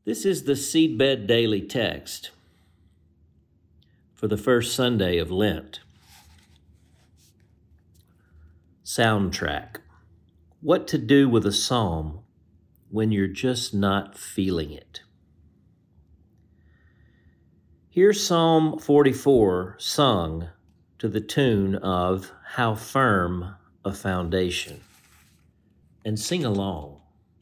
This is the Seedbed Daily Text for the first Sunday of Lent. Soundtrack. What to do with a psalm when you're just not feeling it. Here's Psalm 44 sung to the tune of How Firm a Foundation, and sing along.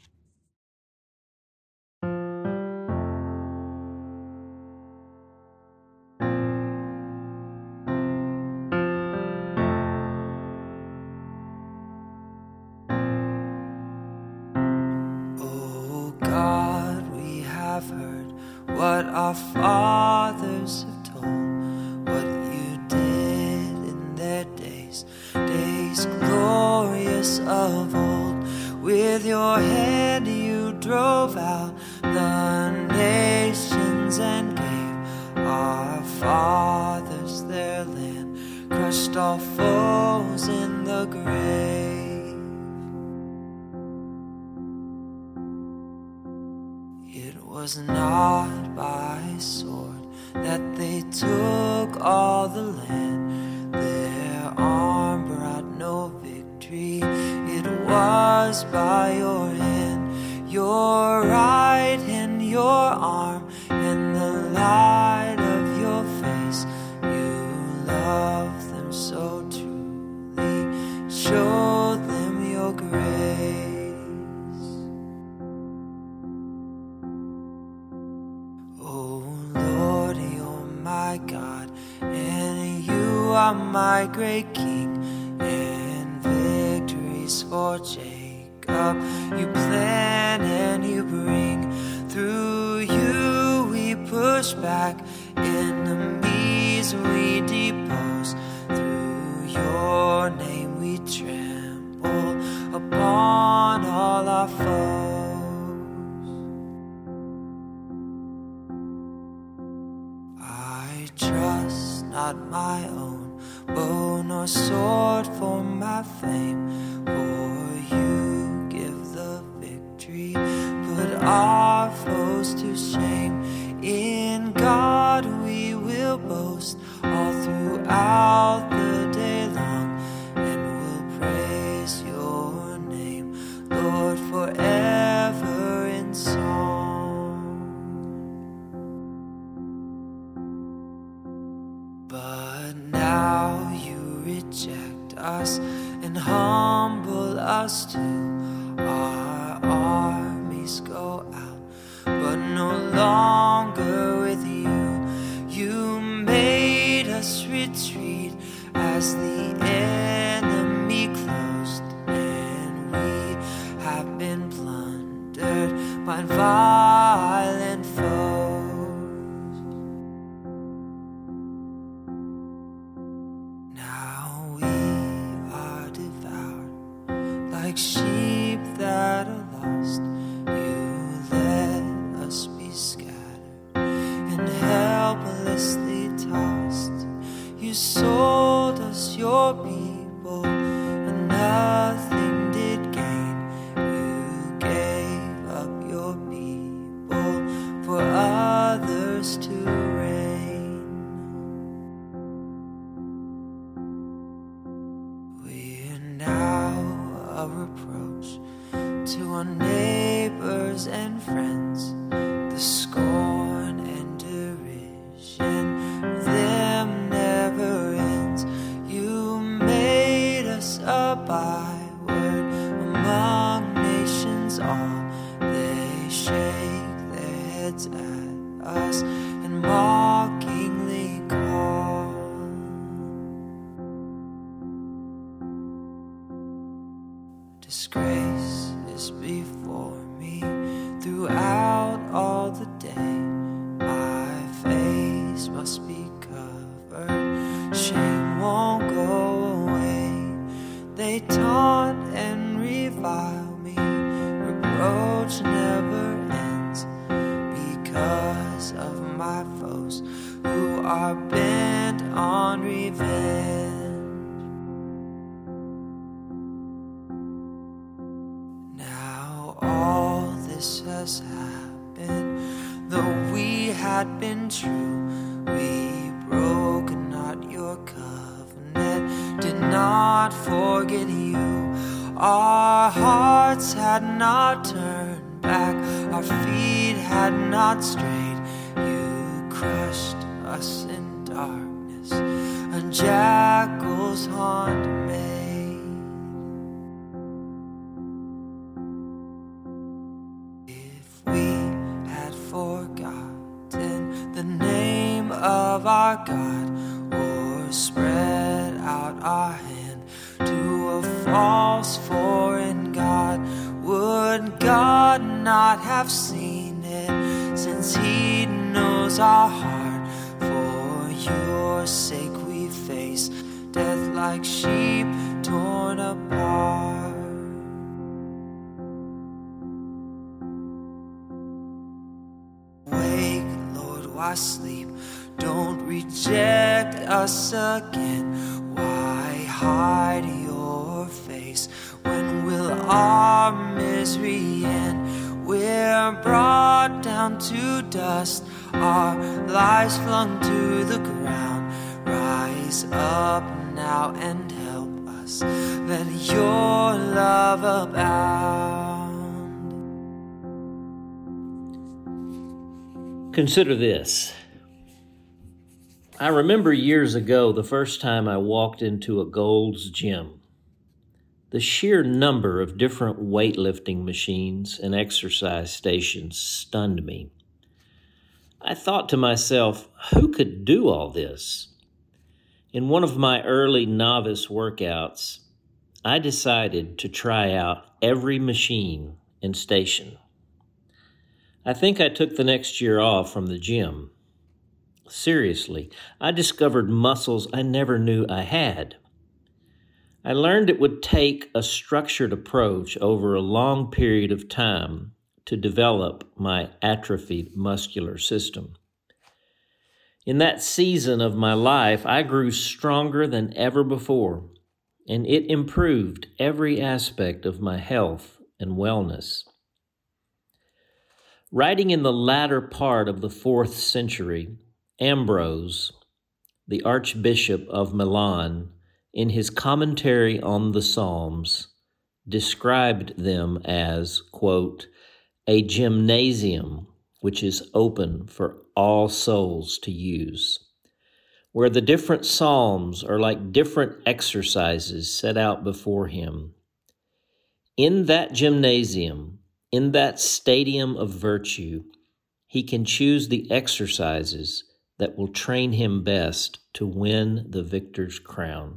Oh God, we have heard what our fathers have told, what you did in their days glorious of old. With your hand you drove out the nations and gave our fathers their land, crushed all foes in the grave. It was not by sword that they took all the land. Their arm brought no victory. It was by your hand, your right hand, your arm, and the light of your face. You loved them so truly, showed them your grace. My God, and you are my great King, and victories for Jacob you plan and you bring. Through you we push back enemies, we depose. Through your name we trample upon all our foes. Trust not my own bow nor sword for my fame, for you give the victory, put our foes to shame. In God we will boast all throughout the day long, and will praise your name, Lord, forever in song. But now you reject us and humble us too. Our armies go out, but no longer with you. You made us retreat as the enemy closed, and we have been plundered by violent foes. Like sheep that are lost, you let us be scattered and helplessly tossed. You sold us your people and nothing did gain. You gave up your people for others to reign. We're now a reproach to our neighbors and friends, the scorn and derision them never ends. You made us a byword among nations all. They shake their heads at us and mockingly call. Disgrace is before me throughout all the day. My face must be covered, shame won't go away. They taunt and revile me, reproach never ends, because of my foes who are bent on revenge. Now all this has happened had been true. We broke not your covenant, did not forget you. Our hearts had not turned back, our feet had not strayed. You crushed us in darkness, a jackal's haunt made. If we had forgotten the name of our God, or spread out our hand to a false foreign God, would God not have seen it, since He knows our heart? For your sake we face death like sheep torn apart. Wake, Lord, why sleep? Don't reject us again. Why hide your face? When will our misery end? We're brought down to dust, our lives flung to the ground. Rise up now and help us, let your love abound. Consider this. I remember years ago the first time I walked into a Gold's Gym. The sheer number of different weightlifting machines and exercise stations stunned me. I thought to myself, who could do all this? In one of my early novice workouts, I decided to try out every machine and station. I think I took the next year off from the gym. Seriously, I discovered muscles I never knew I had. I learned it would take a structured approach over a long period of time to develop my atrophied muscular system. In that season of my life, I grew stronger than ever before, and it improved every aspect of my health and wellness. Writing in the latter part of the 4th century, Ambrose, the Archbishop of Milan, in his commentary on the Psalms, described them as, quote, a gymnasium which is open for all souls to use, where the different psalms are like different exercises set out before him. In that gymnasium, in that stadium of virtue, he can choose the exercises that will train him best to win the victor's crown.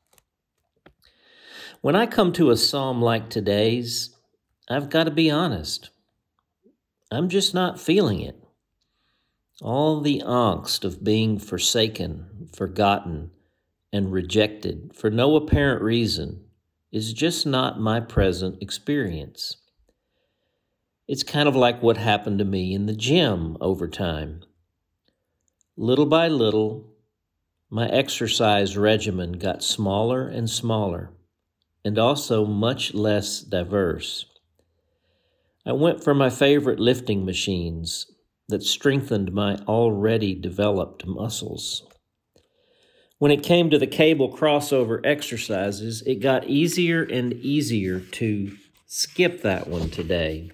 When I come to a psalm like today's, I've got to be honest. I'm just not feeling it. All the angst of being forsaken, forgotten, and rejected for no apparent reason is just not my present experience. It's kind of like what happened to me in the gym over time. Little by little, my exercise regimen got smaller and smaller, and also much less diverse. I went for my favorite lifting machines that strengthened my already developed muscles. When it came to the cable crossover exercises, it got easier and easier to skip that one today.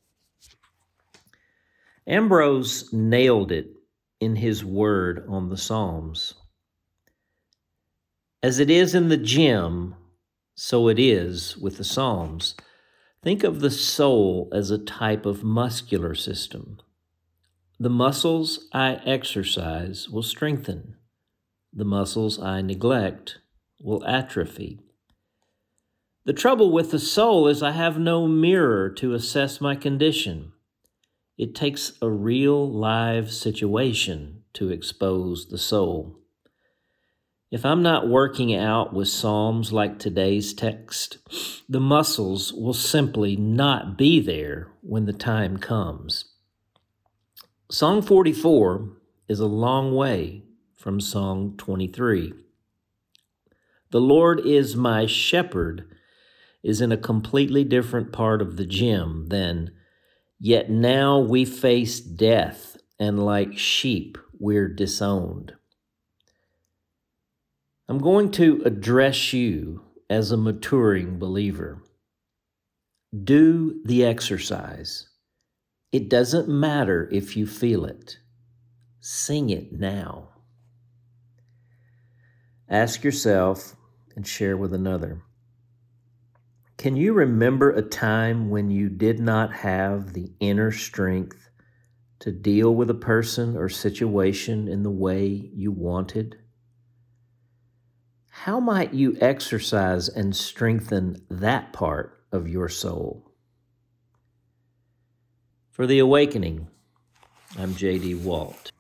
Ambrose nailed it in his word on the Psalms. As it is in the gym, so it is with the Psalms. Think of the soul as a type of muscular system. The muscles I exercise will strengthen. The muscles I neglect will atrophy. The trouble with the soul is I have no mirror to assess my condition. It takes a real live situation to expose the soul. If I'm not working out with psalms like today's text, the muscles will simply not be there when the time comes. Song 44 is a long way from Song 23. The Lord is my shepherd is in a completely different part of the gym than, yet now we face death and like sheep, we're disowned. I'm going to address you as a maturing believer. Do the exercise. It doesn't matter if you feel it. Sing it now. Ask yourself and share with another. Can you remember a time when you did not have the inner strength to deal with a person or situation in the way you wanted? How might you exercise and strengthen that part of your soul? For The Awakening, I'm J.D. Walt.